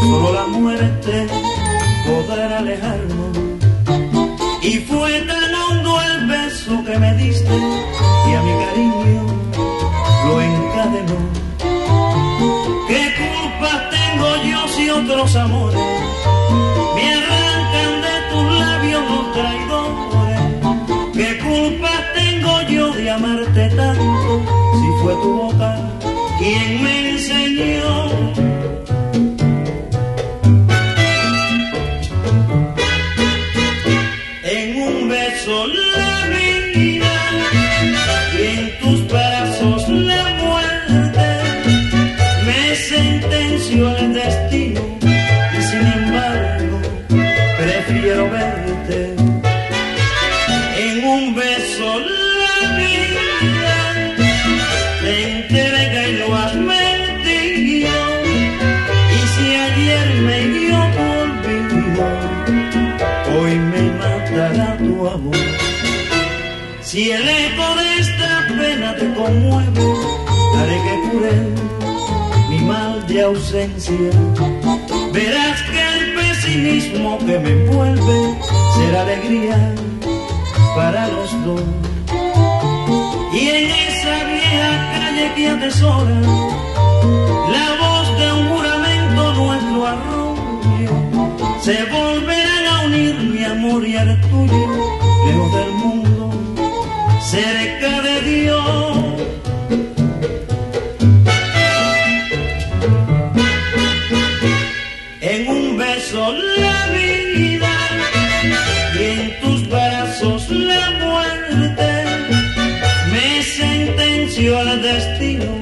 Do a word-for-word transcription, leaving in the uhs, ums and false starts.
solo la muerte podrá alejarnos. Y fue tan hondo el beso que me diste y a mi cariño lo encadenó. ¿Qué culpa tengo yo si otros amores me arrancan de tus labios los traidores? ¿Qué culpa tengo yo de amarte tanto si fue tu boca quien me enseñó? En un beso la vida y en tus brazos la muerte, me sentenció el destino y sin embargo prefiero verte. En un beso la vida te entrega y lo has mentido, y si ayer me dio tu olvido, hoy me matará tu amor. Si el eco de esta pena te conmueve, haré que cure mi mal de ausencia. Verás que el pesimismo que me envuelve será alegría para los dos. Y en esa vieja calle que atesora la voz de un juramento, nuestro arroyo, se volverán a unir mi amor y el tuyo, lejos del mundo, cerca de Dios. En un beso la vida y en tus brazos la muerte, me sentenció el destino